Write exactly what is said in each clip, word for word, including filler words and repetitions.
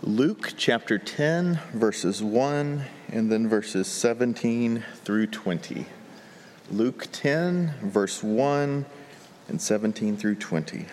Luke chapter ten, verses one, and then verses seventeen through twenty. Luke ten, verse one, and seventeen through twenty.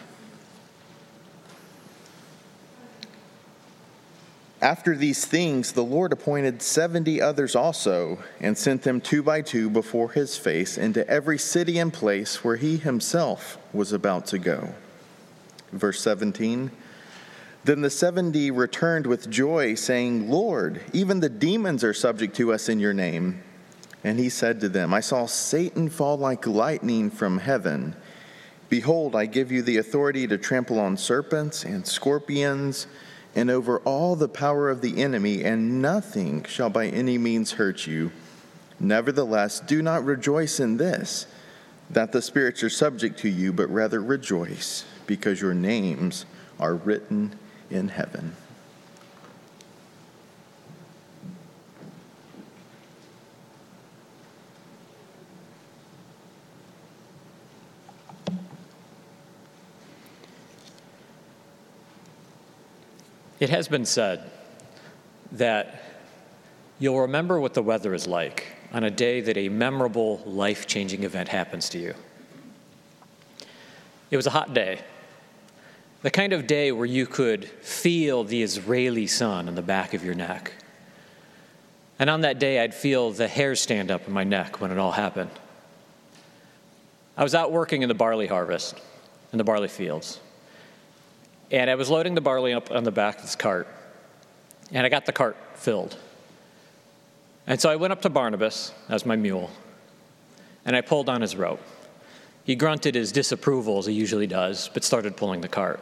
After these things, the Lord appointed seventy others also, and sent them two by two before his face into every city and place where he himself was about to go. Verse seventeen. Then the seventy returned with joy, saying, Lord, even the demons are subject to us in your name. And he said to them, I saw Satan fall like lightning from heaven. Behold, I give you the authority to trample on serpents and scorpions, and over all the power of the enemy, and nothing shall by any means hurt you. Nevertheless, do not rejoice in this, that the spirits are subject to you, but rather rejoice, because your names are written in heaven. It has been said that you'll remember what the weather is like on a day that a memorable, life-changing event happens to you. It was a hot day. The kind of day where you could feel the Israeli sun on the back of your neck. And on that day, I'd feel the hairs stand up in my neck when it all happened. I was out working in the barley harvest, in the barley fields. And I was loading the barley up on the back of this cart. And I got the cart filled. And so I went up to Barnabas, as my mule, and I pulled on his rope. He grunted his disapproval, as he usually does, but started pulling the cart.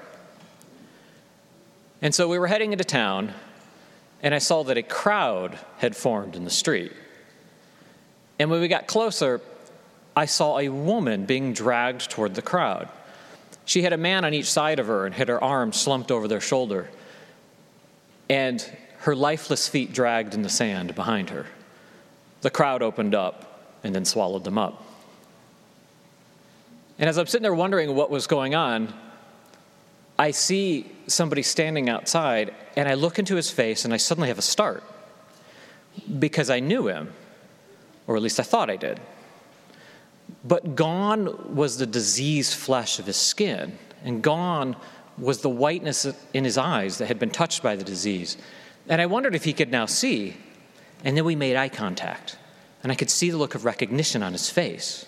And so we were heading into town, and I saw that a crowd had formed in the street. And when we got closer, I saw a woman being dragged toward the crowd. She had a man on each side of her and had her arms slumped over their shoulder, and her lifeless feet dragged in the sand behind her. The crowd opened up and then swallowed them up. And as I'm sitting there wondering what was going on, I see somebody standing outside, and I look into his face, and I suddenly have a start because I knew him, or at least I thought I did. But gone was the diseased flesh of his skin, and gone was the whiteness in his eyes that had been touched by the disease. And I wondered if he could now see, and then we made eye contact, and I could see the look of recognition on his face.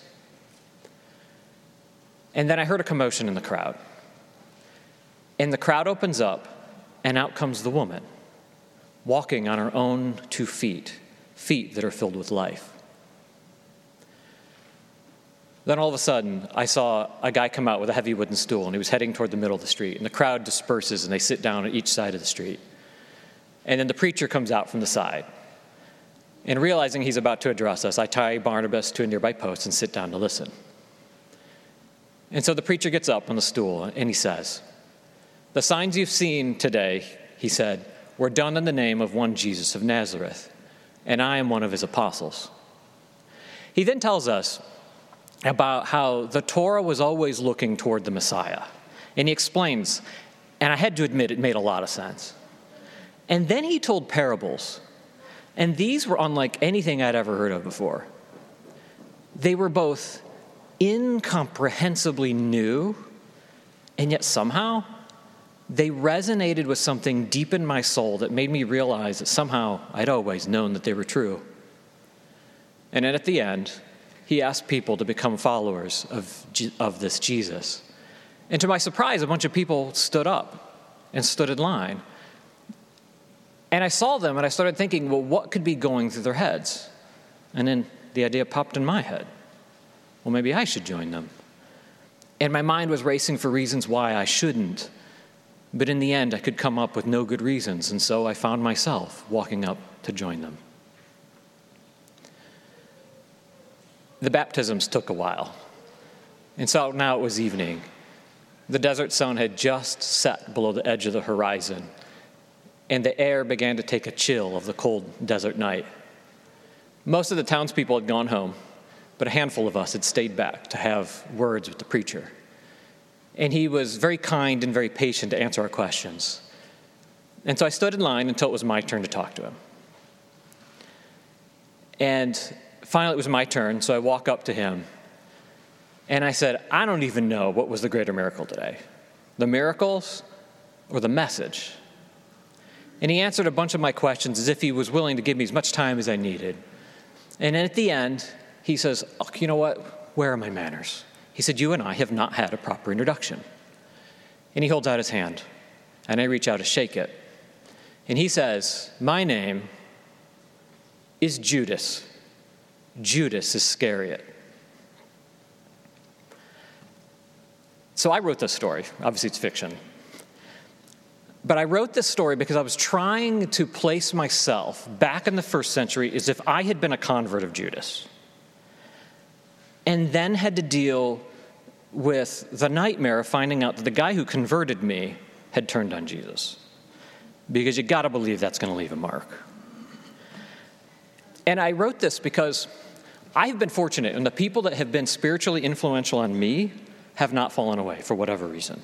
And then I heard a commotion in the crowd. And the crowd opens up, and out comes the woman, walking on her own two feet, feet that are filled with life. Then all of a sudden, I saw a guy come out with a heavy wooden stool, and he was heading toward the middle of the street. And the crowd disperses, and they sit down on each side of the street. And then the preacher comes out from the side. And realizing he's about to address us, I tie Barnabas to a nearby post and sit down to listen. And so the preacher gets up on the stool, and he says, the signs you've seen today, he said, were done in the name of one Jesus of Nazareth, and I am one of his apostles. He then tells us about how the Torah was always looking toward the Messiah. And he explains, and I had to admit it made a lot of sense. And then he told parables, and these were unlike anything I'd ever heard of before. They were both incomprehensibly new, and yet somehow they resonated with something deep in my soul that made me realize that somehow I'd always known that they were true. And then at the end, he asked people to become followers of, of this Jesus. And to my surprise, a bunch of people stood up and stood in line. And I saw them, and I started thinking, well, what could be going through their heads? And then the idea popped in my head. Well, maybe I should join them. And my mind was racing for reasons why I shouldn't. But in the end, I could come up with no good reasons, and so I found myself walking up to join them. The baptisms took a while. And so now it was evening. The desert sun had just set below the edge of the horizon, and the air began to take a chill of the cold desert night. Most of the townspeople had gone home, but a handful of us had stayed back to have words with the preacher. And he was very kind and very patient to answer our questions. And so I stood in line until it was my turn to talk to him. And finally it was my turn, so I walk up to him. And I said, I don't even know what was the greater miracle today. The miracles or the message? And he answered a bunch of my questions as if he was willing to give me as much time as I needed. And then at the end, he says, oh, you know what? Where are my manners? He said, you and I have not had a proper introduction. And he holds out his hand, and I reach out to shake it. And he says, my name is Judas. Judas Iscariot. So I wrote this story. Obviously, it's fiction. But I wrote this story because I was trying to place myself back in the first century as if I had been a convert of Judas, and then had to deal with the nightmare of finding out that the guy who converted me had turned on Jesus. Because you got to believe that's going to leave a mark. And I wrote this because I've been fortunate, and the people that have been spiritually influential on me have not fallen away for whatever reason.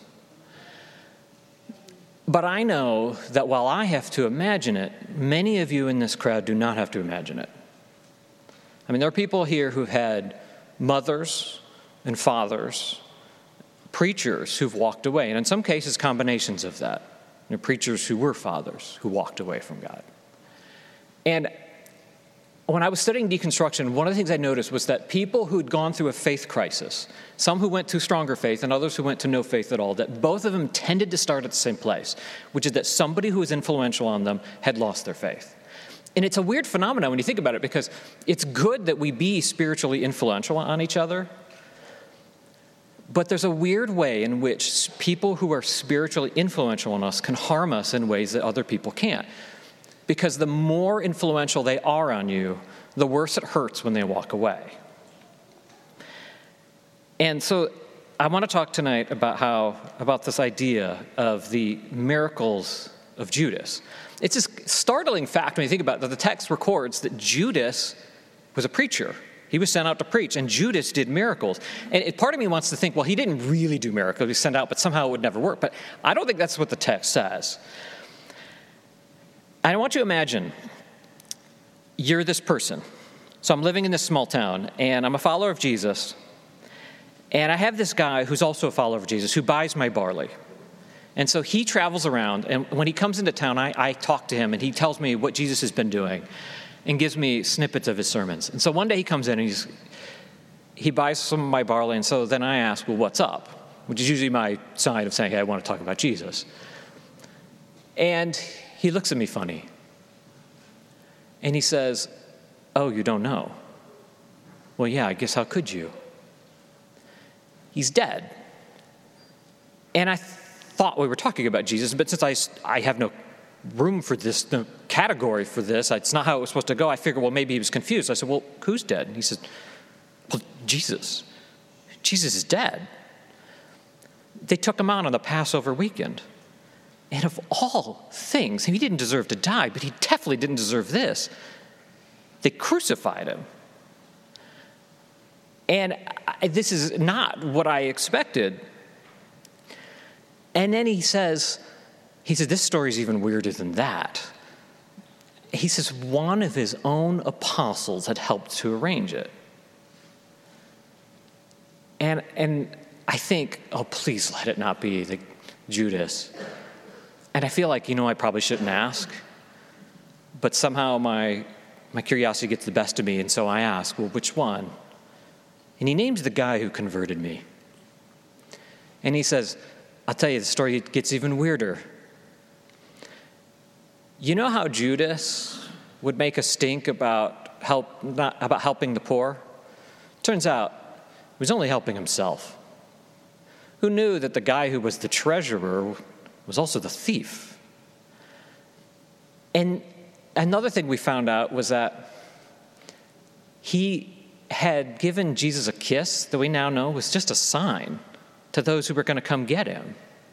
But I know that while I have to imagine it, many of you in this crowd do not have to imagine it. I mean, there are people here who've had mothers and fathers, preachers who've walked away, and in some cases, combinations of that. You know, preachers who were fathers who walked away from God. And when I was studying deconstruction, one of the things I noticed was that people who'd gone through a faith crisis, some who went to stronger faith and others who went to no faith at all, that both of them tended to start at the same place, which is that somebody who was influential on them had lost their faith. And it's a weird phenomenon when you think about it, because it's good that we be spiritually influential on each other, but there's a weird way in which people who are spiritually influential on us can harm us in ways that other people can't. Because the more influential they are on you, the worse it hurts when they walk away. And so I want to talk tonight about how, about this idea of the miracles of Judas. It's a startling fact when you think about it, that the text records that Judas was a preacher. He was sent out to preach, and Judas did miracles. And it, part of me wants to think, well, he didn't really do miracles. He was sent out, but somehow it would never work. But I don't think that's what the text says. I want you to imagine you're this person. So I'm living in this small town, and I'm a follower of Jesus. And I have this guy who's also a follower of Jesus who buys my barley. And so he travels around, and when he comes into town, I, I talk to him, and he tells me what Jesus has been doing and gives me snippets of his sermons. And so one day he comes in, and he's, he buys some of my barley, and so then I ask, well, what's up? Which is usually my sign of saying, hey, I want to talk about Jesus. And he looks at me funny, and he says, oh, you don't know? Well, yeah, I guess how could you? He's dead. And I th- thought we were talking about Jesus, but since I, I have no room for this, no category for this, it's not how it was supposed to go, I figured, well, maybe he was confused. I said, well, who's dead? And he said, well, Jesus. Jesus is dead. They took him out on the Passover weekend. And of all things, he didn't deserve to die, but he definitely didn't deserve this. They crucified him. And I, this is not what I expected. And then he says, he said, this story's even weirder than that. He says one of his own apostles had helped to arrange it. And and I think, oh, please let it not be the Judas. And I feel like, you know, I probably shouldn't ask, but somehow my my curiosity gets the best of me, and so I ask, well, which one? And he names the guy who converted me. And he says, I'll tell you, the story gets even weirder. You know how Judas would make a stink about help, not about helping the poor? Turns out he was only helping himself. Who knew that the guy who was the treasurer was also the thief? And another thing we found out was that he had given Jesus a kiss that we now know was just a sign to those who were going to come get him.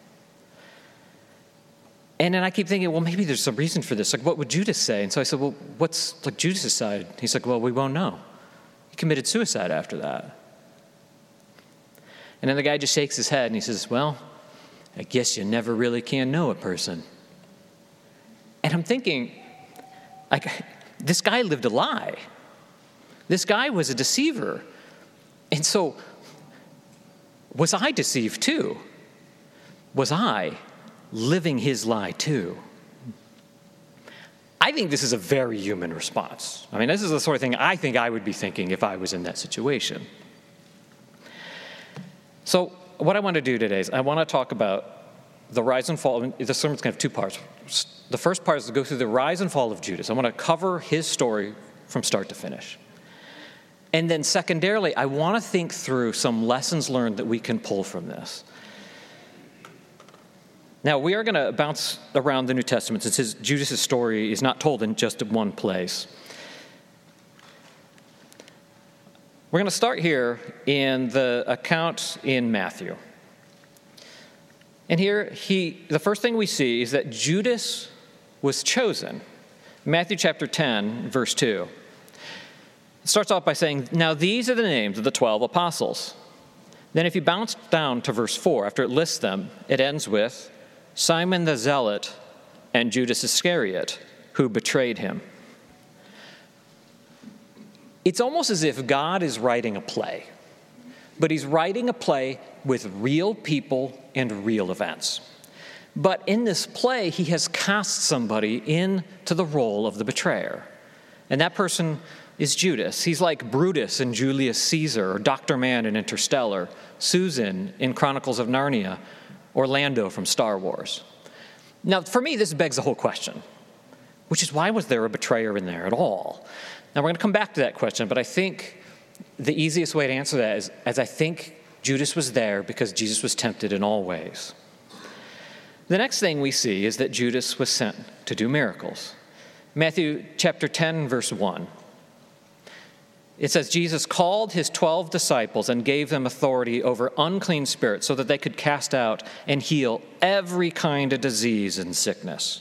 And then I keep thinking, well, maybe there's some reason for this. Like, what would Judas say? And so I said, well, what's like Judas' side? He's like, well, we won't know. He committed suicide after that. And then the guy just shakes his head and he says, well, I guess you never really can know a person. And I'm thinking, like, this guy lived a lie. This guy was a deceiver. And so, was I deceived too? Was I living his lie too? I think this is a very human response. I mean, this is the sort of thing I think I would be thinking if I was in that situation. So what I want to do today is I want to talk about the rise and fall. The sermon's going to have two parts. The first part is to go through the rise and fall of Judas. I want to cover his story from start to finish. And then secondarily, I want to think through some lessons learned that we can pull from this. Now, we are going to bounce around the New Testament since his, Judas' story is not told in just one place. We're going to start here in the account in Matthew. And here, he, the first thing we see is that Judas was chosen. Matthew chapter ten, verse two. It starts off by saying, "Now these are the names of the twelve apostles." Then if you bounce down to verse four, after it lists them, it ends with, "Simon the Zealot and Judas Iscariot, who betrayed him." It's almost as if God is writing a play, but he's writing a play with real people and real events. But in this play, he has cast somebody into the role of the betrayer. And that person is Judas. He's like Brutus in Julius Caesar, or Doctor Mann in Interstellar, Susan in Chronicles of Narnia, Orlando from Star Wars. Now, for me, this begs the whole question, which is, why was there a betrayer in there at all? Now, we're going to come back to that question, but I think the easiest way to answer that is, as I think Judas was there because Jesus was tempted in all ways. The next thing we see is that Judas was sent to do miracles. Matthew chapter ten, verse one. It says, "Jesus called his twelve disciples and gave them authority over unclean spirits so that they could cast out and heal every kind of disease and sickness."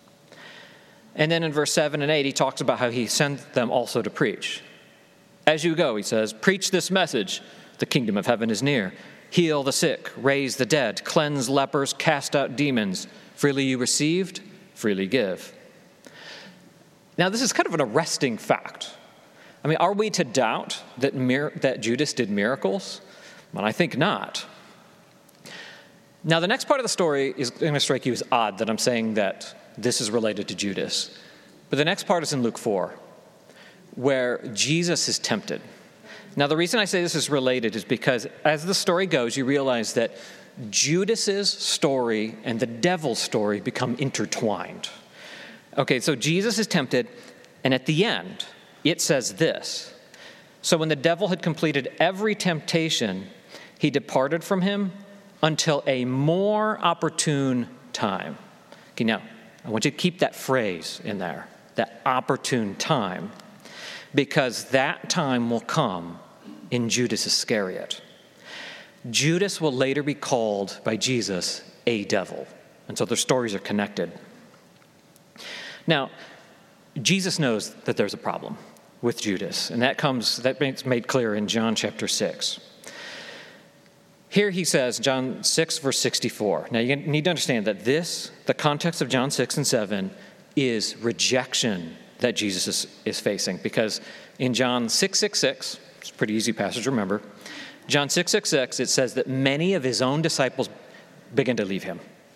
And then in verse seven and eight, he talks about how he sent them also to preach. "As you go," he says, "preach this message, the kingdom of heaven is near. Heal the sick, raise the dead, cleanse lepers, cast out demons. Freely you received, freely give." Now, this is kind of an arresting fact. I mean, are we to doubt that, mir- that Judas did miracles? Well, I think not. Now, the next part of the story is going to strike you as odd that I'm saying that this is related to Judas. But the next part is in Luke four, where Jesus is tempted. Now, the reason I say this is related is because as the story goes, you realize that Judas's story and the devil's story become intertwined. Okay, so Jesus is tempted, and at the end, it says this: "So when the devil had completed every temptation, he departed from him until a more opportune time." Okay, now, I want you to keep that phrase in there, that opportune time, because that time will come in Judas Iscariot. Judas will later be called by Jesus a devil, and so their stories are connected. Now, Jesus knows that there's a problem with Judas, and that comes that makes made clear in John chapter six. Here he says, John six, verse sixty-four. Now, you need to understand that this, the context of John six and seven, is rejection that Jesus is, is facing. Because in John six, six, six, it's a pretty easy passage to remember, John six, six, six, it says that many of his own disciples begin to leave him.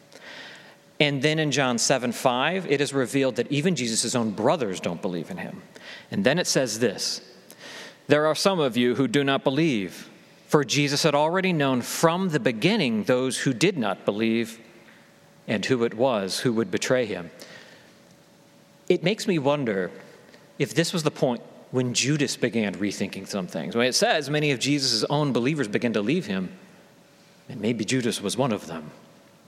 And then in John seven, five, it is revealed that even Jesus' own brothers don't believe in him. And then it says this: "There are some of you who do not believe, for Jesus had already known from the beginning those who did not believe and who it was who would betray him." It makes me wonder if this was the point when Judas began rethinking some things. When it says many of Jesus' own believers began to leave him, and maybe Judas was one of them.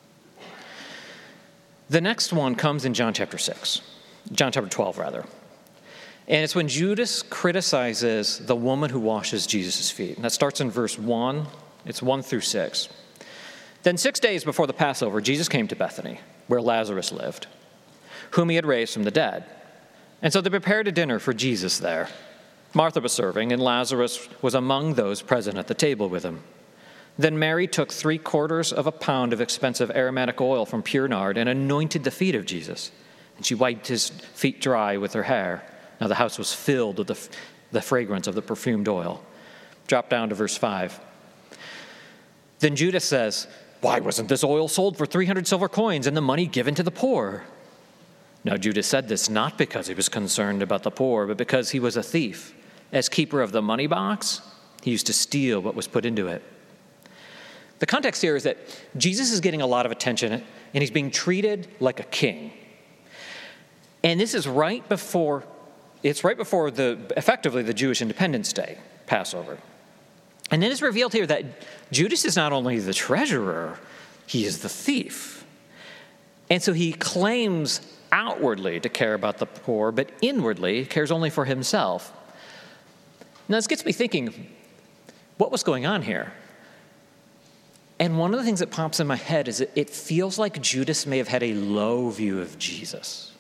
The next one comes in John chapter six, John chapter twelve, rather. And it's when Judas criticizes the woman who washes Jesus' feet. And that starts in verse one. It's one through six. "Then six days before the Passover, Jesus came to Bethany, where Lazarus lived, whom he had raised from the dead. And so they prepared a dinner for Jesus there. Martha was serving, and Lazarus was among those present at the table with him. Then Mary took three quarters of a pound of expensive aromatic oil from pure nard and anointed the feet of Jesus, and she wiped his feet dry with her hair. Now the house was filled with the, the fragrance of the perfumed oil. Drop down to verse five. Then Judas says, why wasn't this oil sold for three hundred silver coins and the money given to the poor? Now Judas said this not because he was concerned about the poor, but because he was a thief. As keeper of the money box, he used to steal what was put into it. The context here is that Jesus is getting a lot of attention, and he's being treated like a king. And this is right before, it's right before the, effectively, the Jewish Independence Day, Passover. And then it's revealed here that Judas is not only the treasurer, he is the thief. And so he claims outwardly to care about the poor, but inwardly cares only for himself. Now this gets me thinking, what was going on here? And one of the things that pops in my head is that it feels like Judas may have had a low view of Jesus.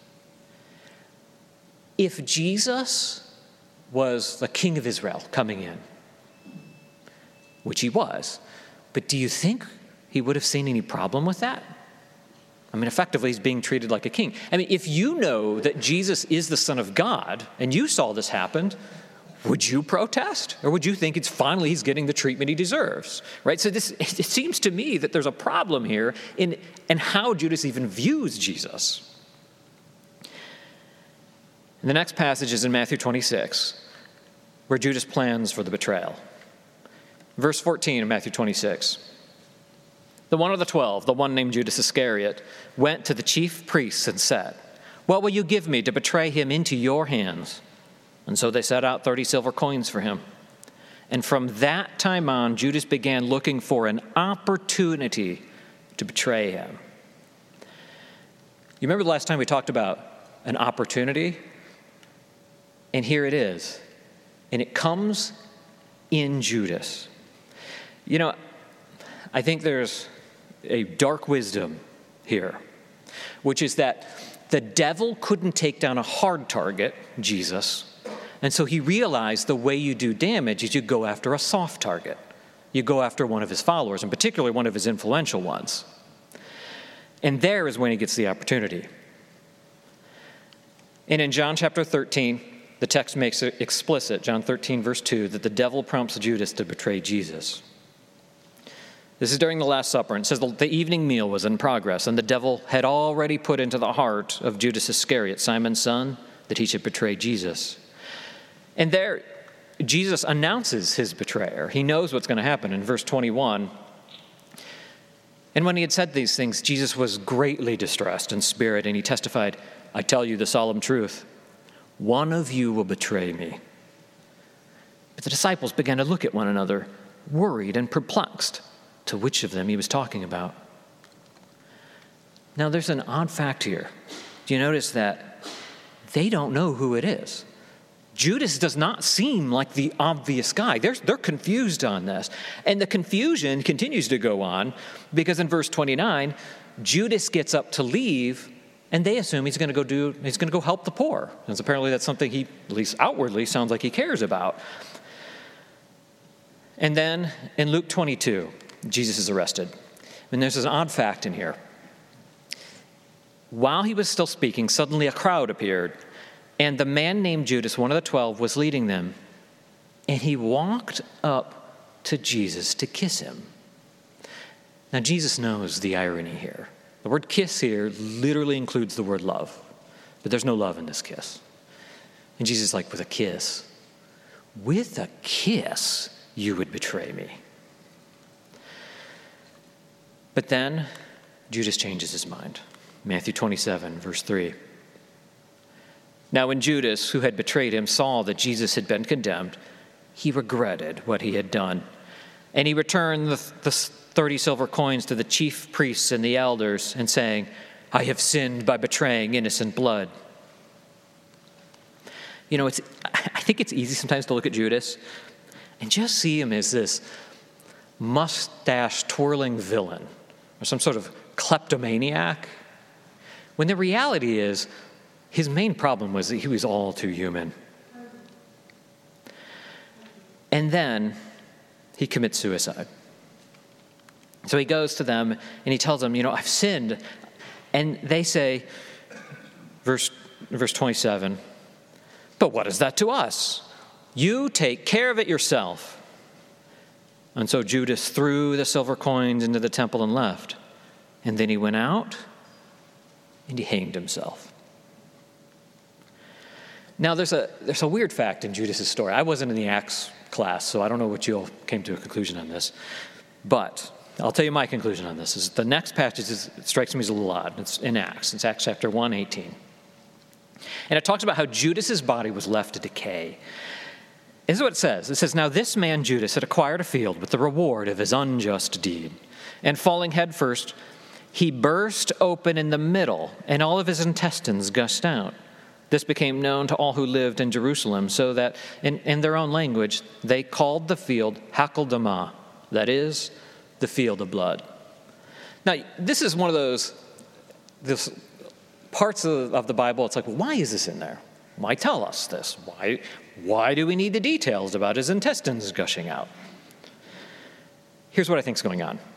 If Jesus was the king of Israel coming in, which he was, but do you think he would have seen any problem with that? I mean, effectively, he's being treated like a king. I mean, if you know that Jesus is the Son of God, and you saw this happen, would you protest? Or would you think it's finally he's getting the treatment he deserves, right? So this, it seems to me that there's a problem here in, in how Judas even views Jesus. And the next passage is in Matthew twenty-six, where Judas plans for the betrayal. Verse fourteen of Matthew twenty-six. The one of the twelve, the one named Judas Iscariot, went to the chief priests and said, what will you give me to betray him into your hands? And so they set out thirty silver coins for him. And from that time on, Judas began looking for an opportunity to betray him. You remember the last time we talked about an opportunity? And here it is. And it comes in Judas. You know, I think there's a dark wisdom here, which is that the devil couldn't take down a hard target, Jesus, and so he realized the way you do damage is you go after a soft target. You go after one of his followers, and particularly one of his influential ones. And there is when he gets the opportunity. And in John chapter thirteen, the text makes it explicit, John thirteen, verse two, that the devil prompts Judas to betray Jesus. This is during the Last Supper, and it says the evening meal was in progress, and the devil had already put into the heart of Judas Iscariot, Simon's son, that he should betray Jesus. And there, Jesus announces his betrayer. He knows what's going to happen in verse twenty-one. And when he had said these things, Jesus was greatly distressed in spirit, and he testified, I tell you the solemn truth, one of you will betray me. But the disciples began to look at one another, worried and perplexed, to which of them he was talking about. Now, there's an odd fact here. Do you notice that they don't know who it is? Judas does not seem like the obvious guy. They're, they're confused on this. And the confusion continues to go on because in verse twenty-nine, Judas gets up to leave, and they assume he's going to go do, he's going to go help the poor. And apparently that's something he, at least outwardly, sounds like he cares about. And then in Luke twenty-two, Jesus is arrested. And there's an odd fact in here. While he was still speaking, suddenly a crowd appeared, and the man named Judas, one of the twelve, was leading them. And he walked up to Jesus to kiss him. Now, Jesus knows the irony here. The word kiss here literally includes the word love, but there's no love in this kiss. And Jesus is like, with a kiss, with a kiss, you would betray me. But then Judas changes his mind. Matthew twenty-seven, verse three. Now when Judas, who had betrayed him, saw that Jesus had been condemned, he regretted what he had done. And he returned the, the thirty silver coins to the chief priests and the elders, and saying, I have sinned by betraying innocent blood. You know, it's, I think it's easy sometimes to look at Judas and just see him as this mustache-twirling villain or some sort of kleptomaniac, when the reality is his main problem was that he was all too human. And then he commits suicide. So he goes to them and he tells them, you know, I've sinned. And they say, verse, verse twenty-seven, "But what is that to us? You take care of it yourself." And so Judas threw the silver coins into the temple and left. And then he went out and he hanged himself. Now, there's a there's a weird fact in Judas' story. I wasn't in the Acts class, so I don't know what you all came to a conclusion on this. But I'll tell you my conclusion on this. Is the next passage is, it strikes me as a little odd. It's in Acts. It's Acts chapter one, eighteen. And it talks about how Judas' body was left to decay. This is what it says. It says, "Now this man Judas had acquired a field with the reward of his unjust deed. And falling headfirst, he burst open in the middle, and all of his intestines gushed out. This became known to all who lived in Jerusalem, so that in, in their own language, they called the field Hakeldama, that is, the field of blood." Now, this is one of those this parts of, of the Bible, it's like, well, why is this in there? Why tell us this? Why, why do we need the details about his intestines gushing out? Here's what I think is going on.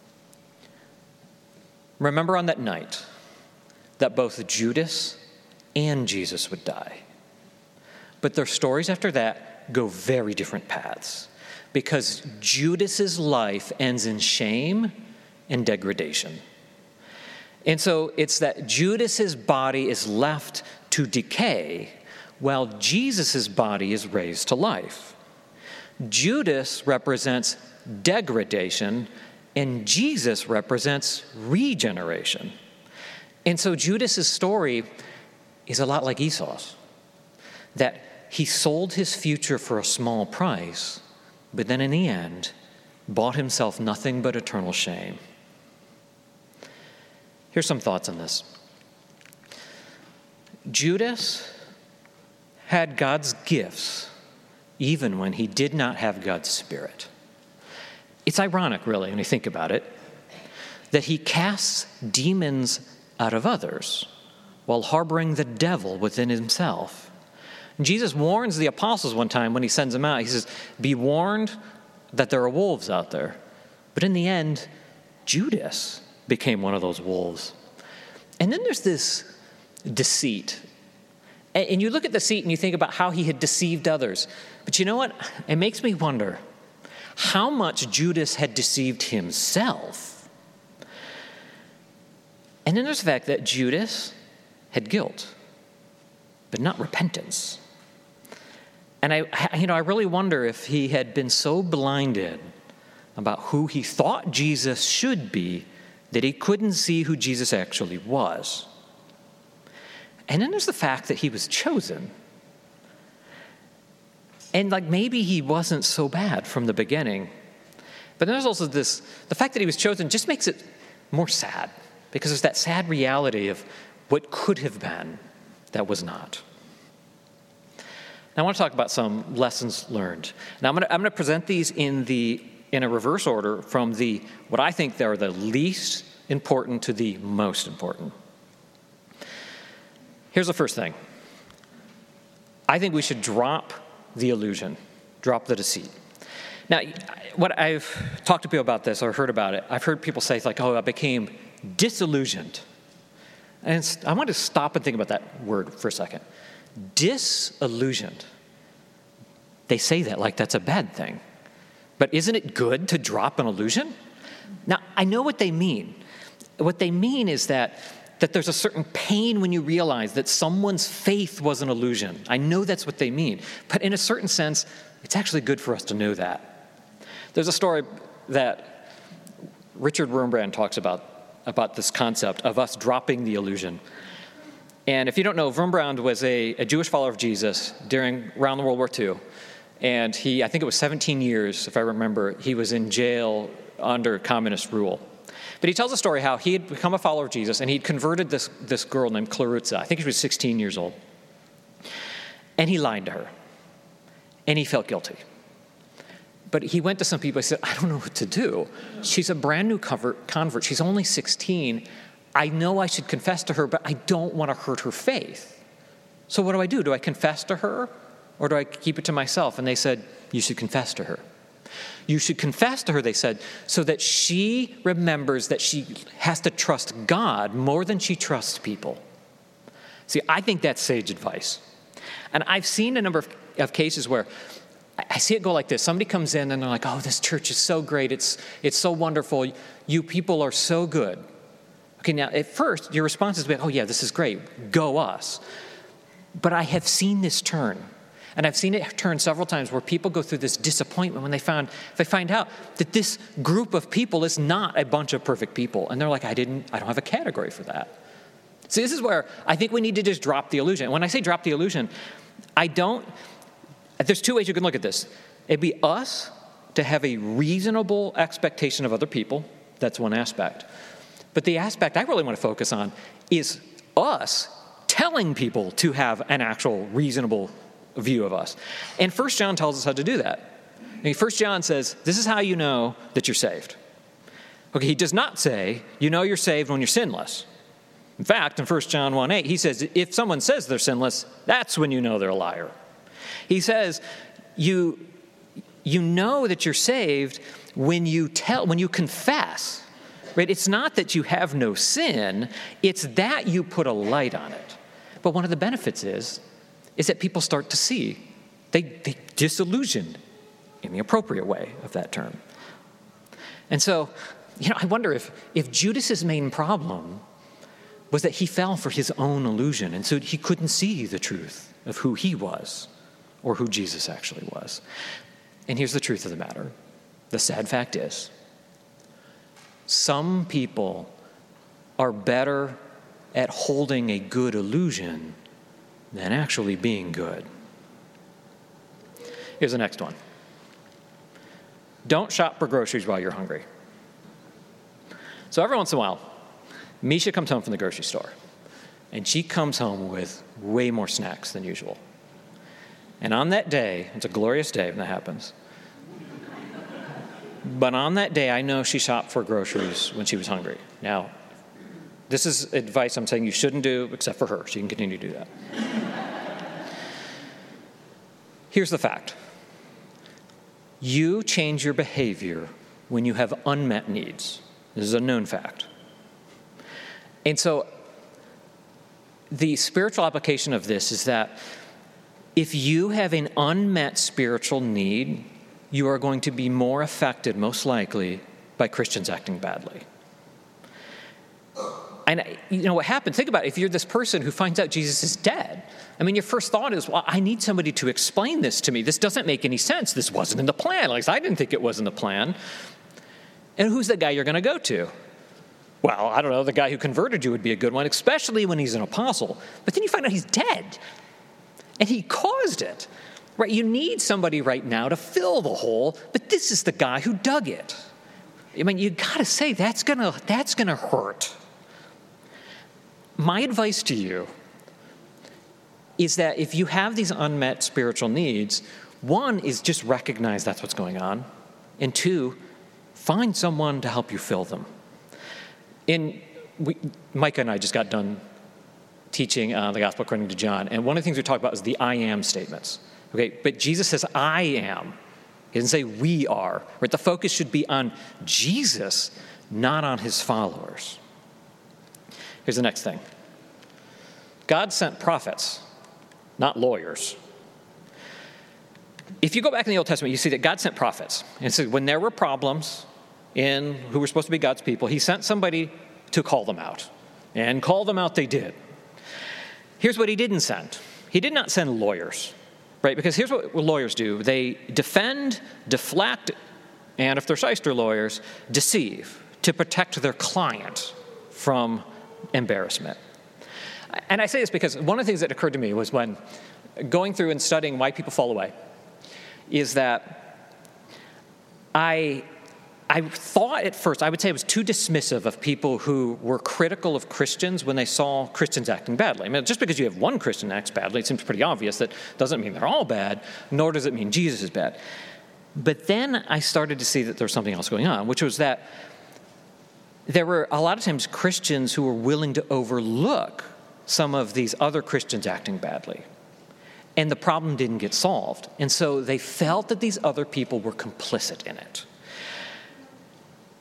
Remember on that night that both Judas and Jesus would die. But their stories after that go very different paths, because Judas's life ends in shame and degradation. And so it's that Judas's body is left to decay while Jesus's body is raised to life. Judas represents degradation and Jesus represents regeneration. And so Judas's story is a lot like Esau's, that he sold his future for a small price, but then in the end, bought himself nothing but eternal shame. Here's some thoughts on this. Judas had God's gifts even when he did not have God's Spirit. It's ironic, really, when you think about it, that he casts demons out of others while harboring the devil within himself. Jesus warns the apostles one time when he sends them out. He says, "Be warned that there are wolves out there." But in the end, Judas became one of those wolves. And then there's this deceit. And you look at deceit and you think about how he had deceived others. But you know what? It makes me wonder how much Judas had deceived himself. And then there's the fact that Judas had guilt, but not repentance. And I, you know, I really wonder if he had been so blinded about who he thought Jesus should be that he couldn't see who Jesus actually was. And then there's the fact that he was chosen. And like maybe he wasn't so bad from the beginning. But then there's also this, the fact that he was chosen just makes it more sad, because there's that sad reality of what could have been that was not. Now I want to talk about some lessons learned. Now I'm going to, I'm going to present these in the in a reverse order from the what I think they are the least important to the most important. Here's the first thing. I think we should drop the illusion, drop the deceit. Now, what I've talked to people about this or heard about it, I've heard people say, like, oh, I became disillusioned. And it's, I want to stop and think about that word for a second. Disillusioned. They say that like that's a bad thing. But isn't it good to drop an illusion? Now, I know what they mean. What they mean is that, that there's a certain pain when you realize that someone's faith was an illusion. I know that's what they mean. But in a certain sense, it's actually good for us to know that. There's a story that Richard Wurmbrand talks about, about this concept of us dropping the illusion. And if you don't know, Wurmbrand was a, a Jewish follower of Jesus during around World War Two. And he, I think it was seventeen years, if I remember, he was in jail under communist rule. But he tells a story how he had become a follower of Jesus, and he'd converted this, this girl named Clarutza. I think she was sixteen years old. And he lied to her. And he felt guilty. But he went to some people and said, I don't know what to do. She's a brand new convert. She's only sixteen. I know I should confess to her, but I don't want to hurt her faith. So what do I do? Do I confess to her, or do I keep it to myself? And they said, you should confess to her. You should confess to her, they said, so that she remembers that she has to trust God more than she trusts people. See, I think that's sage advice. And I've seen a number of, of cases where I see it go like this. Somebody comes in and they're like, oh, this church is so great. It's, it's so wonderful. You people are so good. Okay, now at first, your response is, oh yeah, this is great. Go us. But I have seen this turn. And I've seen it turn several times where people go through this disappointment when they found they find out that this group of people is not a bunch of perfect people. And they're like, I didn't, I don't have a category for that. See, this is where I think we need to just drop the illusion. When I say drop the illusion, I don't, there's two ways you can look at this. It'd be us to have a reasonable expectation of other people. That's one aspect. But the aspect I really want to focus on is us telling people to have an actual reasonable view of us. And First John tells us how to do that. I mean, First John says, this is how you know that you're saved. Okay, he does not say, you know you're saved when you're sinless. In fact, in First John one eight, he says, if someone says they're sinless, that's when you know they're a liar. He says, you, you know that you're saved when you tell, when you confess. Right? It's not that you have no sin, it's that you put a light on it. But one of the benefits is, is that people start to see. They, they disillusion in the appropriate way of that term. And so, you know, I wonder if, if Judas's main problem was that he fell for his own illusion, and so he couldn't see the truth of who he was or who Jesus actually was. And here's the truth of the matter. The sad fact is, some people are better at holding a good illusion than actually being good. Here's the next one. Don't shop for groceries while you're hungry. So every once in a while, Misha comes home from the grocery store, and she comes home with way more snacks than usual. And on that day, it's a glorious day when that happens, but on that day, I know she shopped for groceries when she was hungry. Now, this is advice I'm saying you shouldn't do, except for her. She can continue to do that. Here's the fact. You change your behavior when you have unmet needs. This is a known fact. And so the spiritual application of this is that if you have an unmet spiritual need, you are going to be more affected, most likely, by Christians acting badly. And you know what happens? Think about it. If you're this person who finds out Jesus is dead, I mean, your first thought is, well, I need somebody to explain this to me. This doesn't make any sense. This wasn't in the plan. Like, I didn't think it was in the plan. And who's the guy you're going to go to? Well, I don't know. The guy who converted you would be a good one, especially when he's an apostle. But then you find out he's dead. And he caused it. Right? You need somebody right now to fill the hole, but this is the guy who dug it. I mean, you got to say, that's going to that's going to hurt. My advice to you is that if you have these unmet spiritual needs, one is just recognize that's what's going on, and two, find someone to help you fill them. In we, Micah and I just got done teaching uh, the Gospel according to John, and one of the things we talk about is the I am statements. Okay, but Jesus says, I am. He doesn't say we are. Right? The focus should be on Jesus, not on his followers. Here's the next thing. God sent prophets, not lawyers. If you go back in the Old Testament, you see that God sent prophets. And so when there were problems in who were supposed to be God's people, he sent somebody to call them out. And call them out they did. Here's what he didn't send. He did not send lawyers. Right, because here's what lawyers do. They defend, deflect, and if they're shyster lawyers, deceive to protect their client from embarrassment. And I say this because one of the things that occurred to me was when going through and studying why people fall away is that I I thought at first, I would say I was too dismissive of people who were critical of Christians when they saw Christians acting badly. I mean, just because you have one Christian acts badly, it seems pretty obvious that doesn't mean they're all bad, nor does it mean Jesus is bad. But then I started to see that there was something else going on, which was that there were a lot of times Christians who were willing to overlook some of these other Christians acting badly. And the problem didn't get solved. And so they felt that these other people were complicit in it.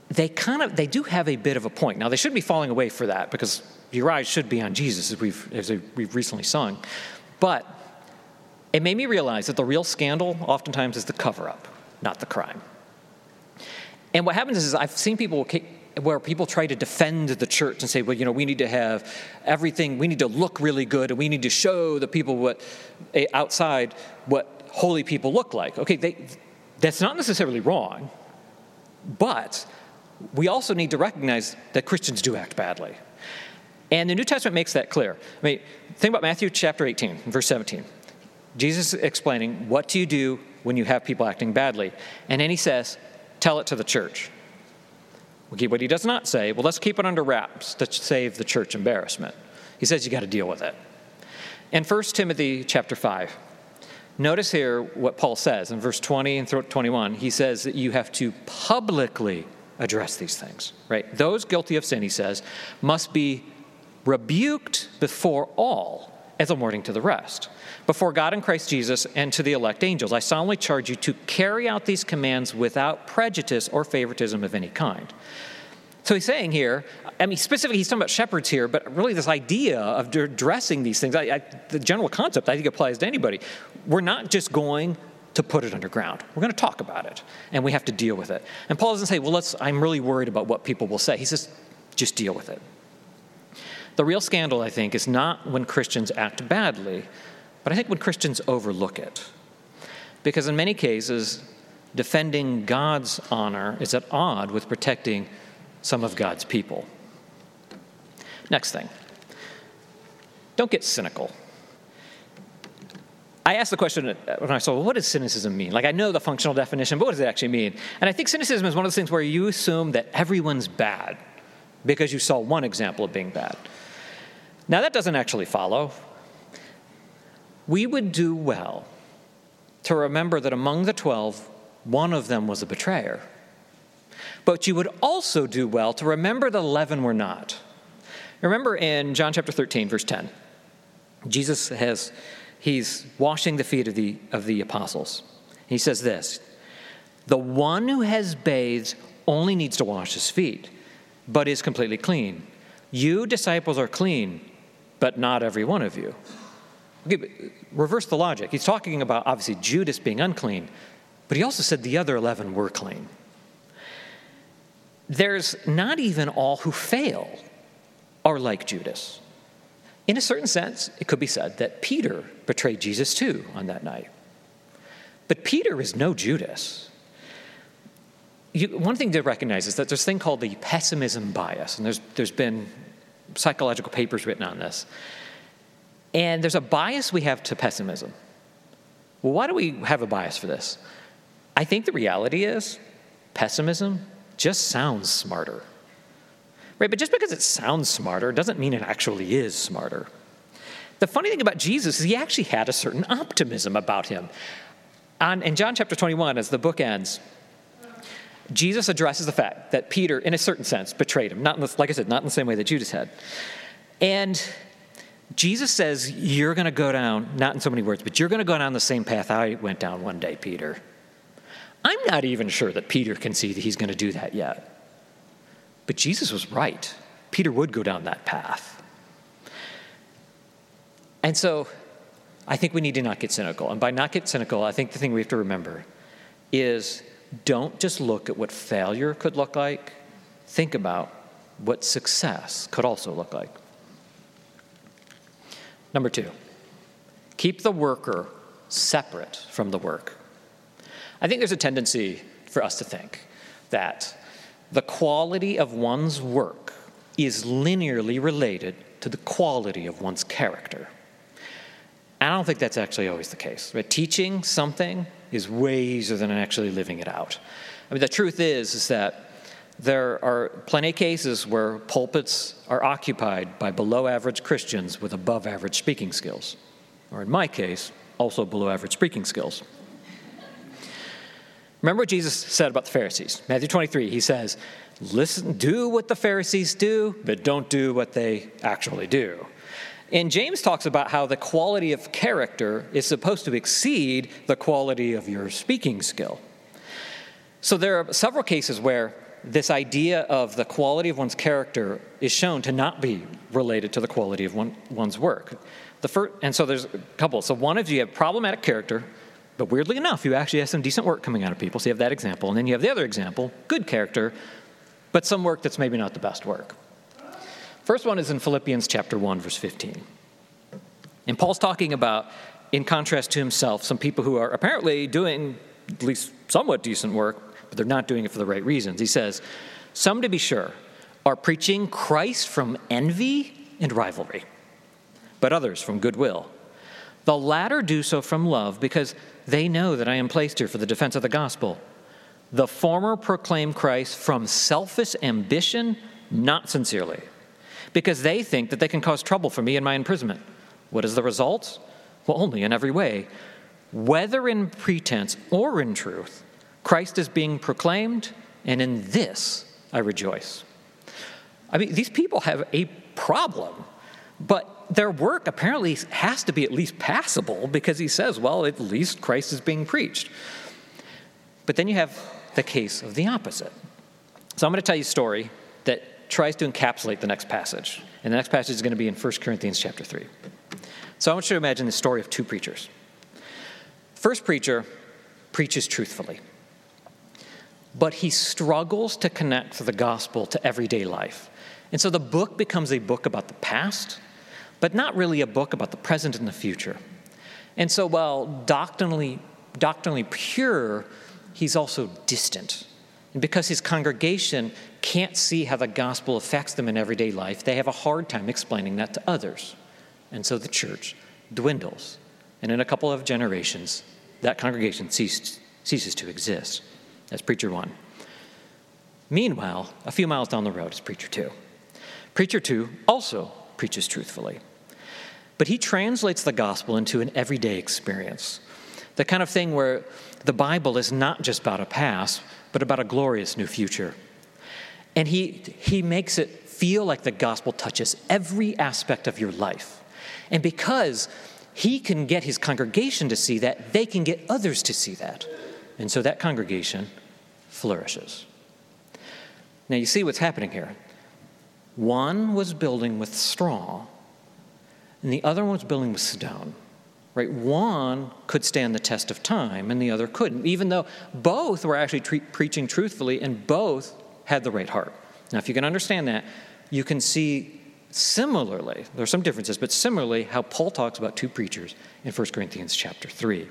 they kind of, they do have a bit of a point. Now, they shouldn't be falling away for that because your eyes should be on Jesus, as we've, as we've recently sung. But it made me realize that the real scandal oftentimes is the cover-up, not the crime. And what happens is I've seen people where people try to defend the church and say, well, you know, we need to have everything, we need to look really good, and we need to show the people what outside what holy people look like. Okay, they, that's not necessarily wrong, but we also need to recognize that Christians do act badly. And the New Testament makes that clear. I mean, think about Matthew chapter eighteen, verse seventeen. Jesus is explaining, what do you do when you have people acting badly? And then he says, tell it to the church. Okay, what he does not say, well, let's keep it under wraps to save the church embarrassment. He says you got to deal with it. In First Timothy chapter five, notice here what Paul says in verse twenty and twenty-one. He says that you have to publicly address these things, right? Those guilty of sin, he says, must be rebuked before all as a warning to the rest, before God and Christ Jesus and to the elect angels. I solemnly charge you to carry out these commands without prejudice or favoritism of any kind. So he's saying here, I mean, specifically, he's talking about shepherds here, but really this idea of addressing these things, I, I, the general concept, I think applies to anybody. We're not just going to put it underground. We're going to talk about it, and we have to deal with it. And Paul doesn't say, well, let's, I'm really worried about what people will say. He says, just deal with it. The real scandal, I think, is not when Christians act badly, but I think when Christians overlook it. Because in many cases, defending God's honor is at odds with protecting some of God's people. Next thing, don't get cynical. I asked the question when I saw, well, what does cynicism mean? Like, I know the functional definition, but what does it actually mean? And I think cynicism is one of those things where you assume that everyone's bad because you saw one example of being bad. Now, that doesn't actually follow. We would do well to remember that among the twelve, one of them was a betrayer. But you would also do well to remember the eleven were not. Remember in John chapter thirteen, verse ten, Jesus has, he's washing the feet of the, of the apostles. He says this, the one who has bathed only needs to wash his feet, but is completely clean. You disciples are clean, but not every one of you. Okay, reverse the logic. He's talking about, obviously, Judas being unclean, but he also said the other eleven were clean. There's not even all who fail are like Judas. In a certain sense, it could be said that Peter betrayed Jesus too on that night. But Peter is no Judas. You, one thing to recognize is that there's a thing called the pessimism bias, and there's there's been psychological papers written on this. And there's a bias we have to pessimism. Well, why do we have a bias for this? I think the reality is pessimism just sounds smarter. Right? But just because it sounds smarter doesn't mean it actually is smarter. The funny thing about Jesus is he actually had a certain optimism about him. On, in John chapter twenty-one, as the book ends, Jesus addresses the fact that Peter, in a certain sense, betrayed him. Not in the, like I said, not in the same way that Judas had. And Jesus says, you're going to go down, not in so many words, but you're going to go down the same path I went down one day, Peter. I'm not even sure that Peter can see that he's going to do that yet. But Jesus was right. Peter would go down that path. And so I think we need to not get cynical. And by not get cynical, I think the thing we have to remember is don't just look at what failure could look like. Think about what success could also look like. Number two, keep the worker separate from the work. I think there's a tendency for us to think that the quality of one's work is linearly related to the quality of one's character. And I don't think that's actually always the case. Right? Teaching something is way easier than actually living it out. I mean, the truth is, is that there are plenty of cases where pulpits are occupied by below-average Christians with above-average speaking skills. Or in my case, also below-average speaking skills. Remember what Jesus said about the Pharisees. Matthew twenty-three, he says, listen, do what the Pharisees do, but don't do what they actually do. And James talks about how the quality of character is supposed to exceed the quality of your speaking skill. So there are several cases where this idea of the quality of one's character is shown to not be related to the quality of one, one's work. The first, and so there's a couple. So one is you have problematic character, but weirdly enough, you actually have some decent work coming out of people. So you have that example. And then you have the other example, good character, but some work that's maybe not the best work. First one is in Philippians chapter one, verse fifteen. And Paul's talking about, in contrast to himself, some people who are apparently doing at least somewhat decent work, but they're not doing it for the right reasons. He says, some, to be sure, are preaching Christ from envy and rivalry, but others from goodwill. The latter do so from love, because they know that I am placed here for the defense of the gospel. The former proclaim Christ from selfish ambition, not sincerely, because they think that they can cause trouble for me in my imprisonment. What is the result? Well, only in every way. Whether in pretense or in truth, Christ is being proclaimed, and in this I rejoice. I mean, these people have a problem, but their work apparently has to be at least passable, because he says, well, at least Christ is being preached. But then you have the case of the opposite. So I'm going to tell you a story that tries to encapsulate the next passage. And the next passage is going to be in First Corinthians chapter three. So I want you to imagine the story of two preachers. First preacher preaches truthfully, but he struggles to connect the gospel to everyday life. And so the book becomes a book about the past, but not really a book about the present and the future. And so while doctrinally, doctrinally pure, he's also distant. And because his congregation can't see how the gospel affects them in everyday life, they have a hard time explaining that to others. And so the church dwindles. And in a couple of generations, that congregation ceased, ceases to exist. That's preacher one. Meanwhile, a few miles down the road is preacher two. Preacher two also preaches truthfully. But he translates the gospel into an everyday experience. The kind of thing where the Bible is not just about a past, but about a glorious new future. And he, he makes it feel like the gospel touches every aspect of your life. And because he can get his congregation to see that, they can get others to see that. And so that congregation flourishes. Now you see what's happening here. One was building with straw, and the other one was building with stone. Right? One could stand the test of time, and the other couldn't, even though both were actually tre- preaching truthfully, and both had the right heart. Now, if you can understand that, you can see similarly, there are some differences, but similarly, how Paul talks about two preachers in First Corinthians chapter three.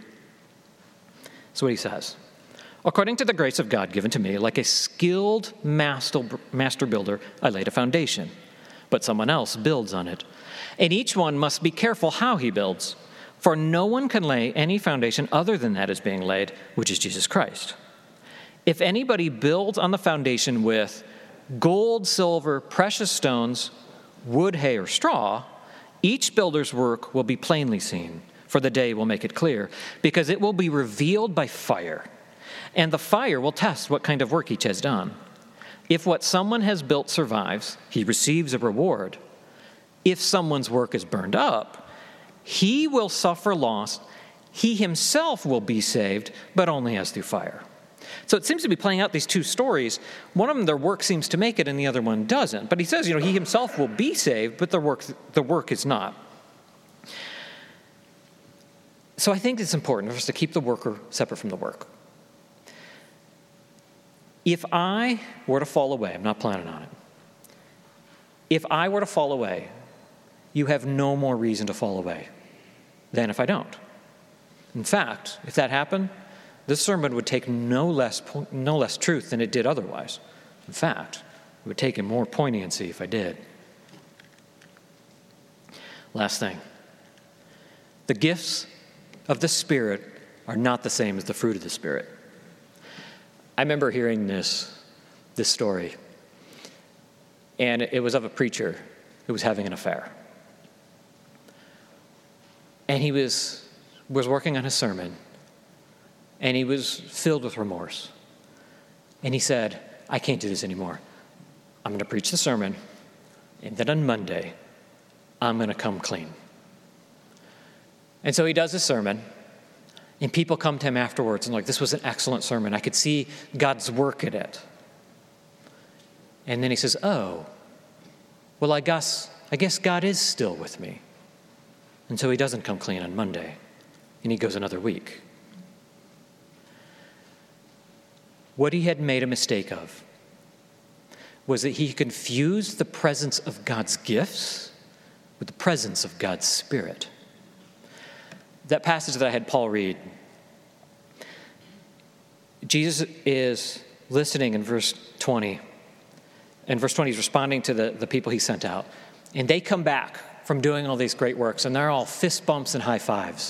So what he says, according to the grace of God given to me, like a skilled master, master builder, I laid a foundation, but someone else builds on it. And each one must be careful how he builds, for no one can lay any foundation other than that is being laid, which is Jesus Christ. If anybody builds on the foundation with gold, silver, precious stones, wood, hay, or straw, each builder's work will be plainly seen, for the day will make it clear, because it will be revealed by fire, and the fire will test what kind of work each has done. If what someone has built survives, he receives a reward. If someone's work is burned up, he will suffer loss. He himself will be saved, but only as through fire. So it seems to be playing out these two stories. One of them, their work seems to make it, and the other one doesn't. But he says, you know, he himself will be saved, but the work, the work is not. So I think it's important for us to keep the worker separate from the work. If I were to fall away, I'm not planning on it. If I were to fall away, you have no more reason to fall away than if I don't. In fact, if that happened, this sermon would take no less no less truth than it did otherwise. In fact, it would take in more poignancy if I did. Last thing. The gifts of the Spirit are not the same as the fruit of the Spirit. I remember hearing this, this story, and it was of a preacher who was having an affair. And he was, was working on his sermon, and he was filled with remorse. And he said, I can't do this anymore. I'm going to preach the sermon, and then on Monday, I'm going to come clean. And so he does his sermon, and people come to him afterwards and like, this was an excellent sermon. I could see God's work in it. And then he says, oh, well, I guess, I guess God is still with me. And so he doesn't come clean on Monday, and he goes another week. What he had made a mistake of was that he confused the presence of God's gifts with the presence of God's Spirit. That passage that I had Paul read, Jesus is listening in verse twenty. In verse twenty, he's responding to the, the people he sent out. And they come back from doing all these great works, and they're all fist bumps and high fives.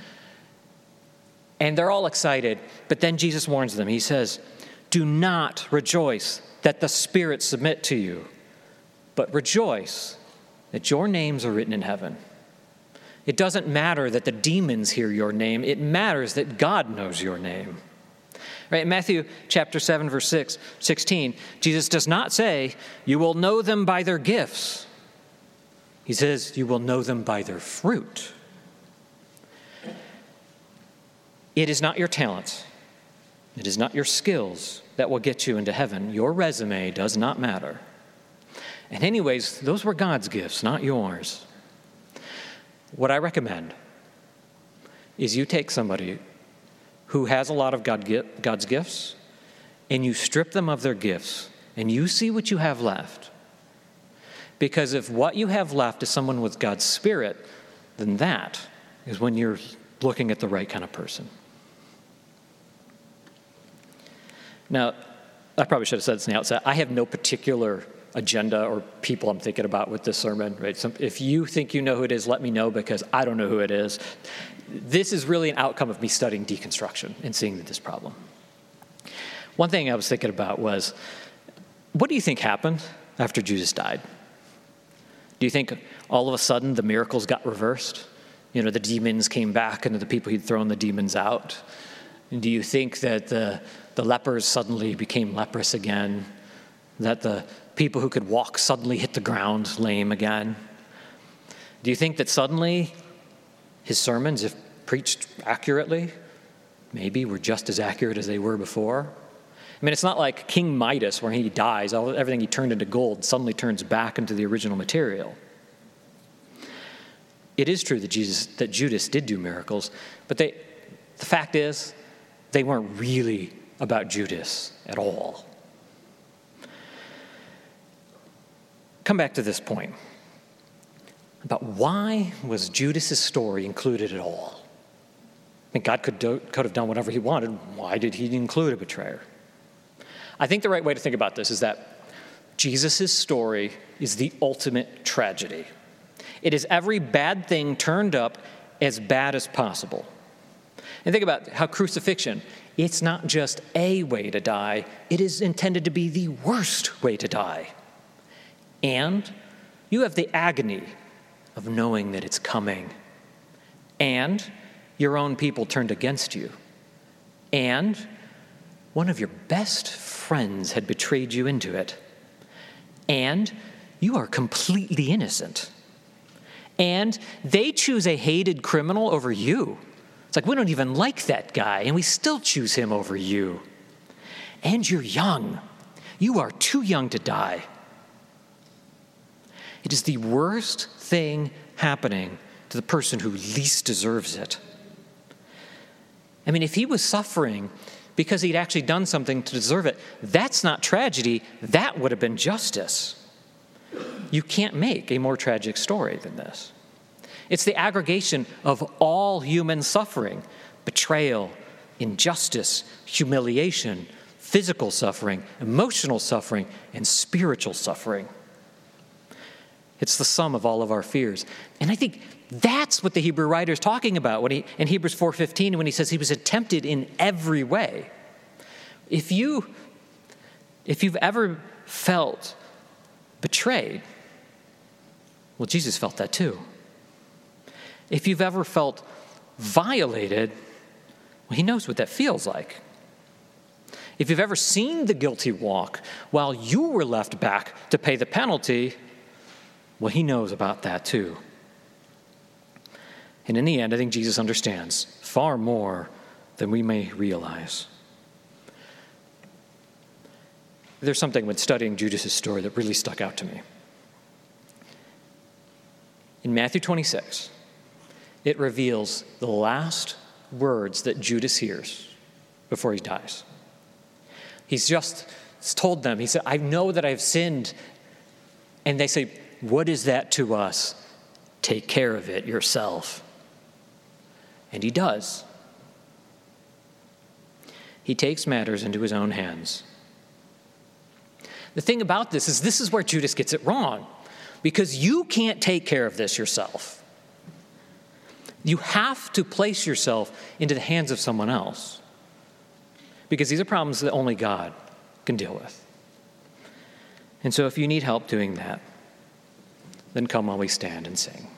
And they're all excited, but then Jesus warns them. He says, do not rejoice that the spirits submit to you, but rejoice that your names are written in heaven. It doesn't matter that the demons hear your name. It matters that God knows your name. Right, in Matthew chapter seven, verse six, sixteen, Jesus does not say, you will know them by their gifts. He says, you will know them by their fruit. It is not your talents. It is not your skills that will get you into heaven. Your resume does not matter. And anyways, those were God's gifts, not yours. What I recommend is you take somebody who has a lot of God, God's gifts, and you strip them of their gifts, and you see what you have left. Because if what you have left is someone with God's Spirit, then that is when you're looking at the right kind of person. Now, I probably should have said this in the outset. I have no particular agenda or people I'm thinking about with this sermon. Right? So if you think you know who it is, let me know, because I don't know who it is. This is really an outcome of me studying deconstruction and seeing this problem. One thing I was thinking about was, what do you think happened after Judas died? Do you think all of a sudden the miracles got reversed? You know, the demons came back and the people he'd thrown the demons out? And do you think that the, the lepers suddenly became leprous again? That the people who could walk suddenly hit the ground lame again? Do you think that suddenly his sermons, if preached accurately, maybe were just as accurate as they were before? I mean, it's not like King Midas, where he dies, all, everything he turned into gold suddenly turns back into the original material. It is true that Jesus, that Judas did do miracles, but they, the fact is, they weren't really about Judas at all. Come back to this point about why was Judas's story included at all? I mean, God could, do, could have done whatever he wanted. Why did he include a betrayer? I think the right way to think about this is that Jesus' story is the ultimate tragedy. It is every bad thing turned up as bad as possible. And think about how crucifixion, it's not just a way to die, it is intended to be the worst way to die. And you have the agony of knowing that it's coming. And your own people turned against you. And one of your best friends had betrayed you into it. And you are completely innocent. And they choose a hated criminal over you. It's like, we don't even like that guy, and we still choose him over you. And you're young. You are too young to die. It is the worst thing happening to the person who least deserves it. I mean, if he was suffering because he'd actually done something to deserve it, that's not tragedy. That would have been justice. You can't make a more tragic story than this. It's the aggregation of all human suffering: betrayal, injustice, humiliation, physical suffering, emotional suffering, and spiritual suffering. It's the sum of all of our fears. And I think that's what the Hebrew writer is talking about when he, in Hebrews four fifteen, when he says he was tempted in every way. If you, if you've ever felt betrayed, well, Jesus felt that too. If you've ever felt violated, well, he knows what that feels like. If you've ever seen the guilty walk while you were left back to pay the penalty, well, he knows about that too. And in the end, I think Jesus understands far more than we may realize. there's something when studying Judas' story that really stuck out to me. In Matthew twenty-six, it reveals the last words that Judas hears before he dies. He's just told them, he said, I know that I've sinned. And they say, what is that to us? Take care of it yourself. And he does. He takes matters into his own hands. The thing about this is this is where Judas gets it wrong, because you can't take care of this yourself. You have to place yourself into the hands of someone else, because these are problems that only God can deal with. And so if you need help doing that, then come while we stand and sing.